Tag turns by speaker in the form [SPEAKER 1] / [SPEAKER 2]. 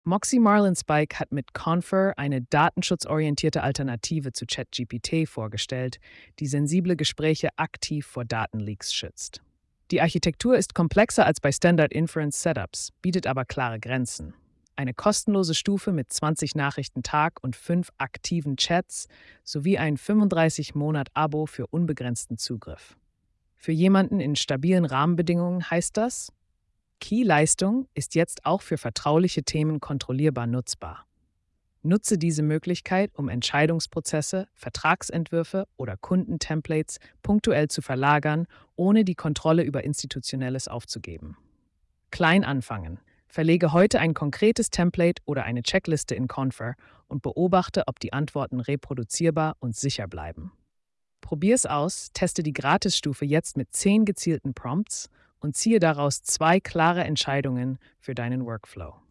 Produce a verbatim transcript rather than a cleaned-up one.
[SPEAKER 1] Moxie Marlinspike hat mit Confer eine datenschutzorientierte Alternative zu ChatGPT vorgestellt, die sensible Gespräche aktiv vor Datenleaks schützt. Die Architektur ist komplexer als bei Standard Inference Setups, bietet aber klare Grenzen. Eine kostenlose Stufe mit zwanzig Nachrichten Tag und fünf aktiven Chats sowie ein fünfunddreißig-Monat-Abo für unbegrenzten Zugriff. Für jemanden in stabilen Rahmenbedingungen heißt das: Key-Leistung ist jetzt auch für vertrauliche Themen kontrollierbar nutzbar. Nutze diese Möglichkeit, um Entscheidungsprozesse, Vertragsentwürfe oder Kundentemplates punktuell zu verlagern, ohne die Kontrolle über Institutionelles aufzugeben. Klein anfangen. Verlege heute ein konkretes Template oder eine Checkliste in Confer und beobachte, ob die Antworten reproduzierbar und sicher bleiben. Probier's aus, teste die Gratisstufe jetzt mit zehn gezielten Prompts und ziehe daraus zwei klare Entscheidungen für deinen Workflow.